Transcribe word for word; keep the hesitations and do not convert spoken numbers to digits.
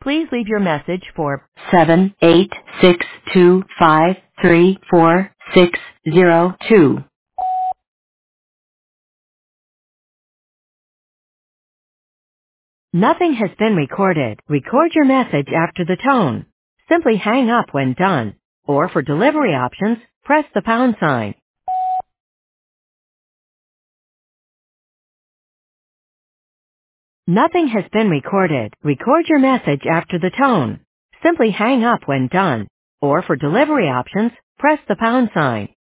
Please leave your message for seven eight six two five three four six zero two. Nothing has been recorded. Record your message after the tone. Simply hang up when done. Or for delivery options, press the pound sign. Nothing has been recorded. Record your message after the tone. Simply hang up when done. Or for delivery options, press the pound sign.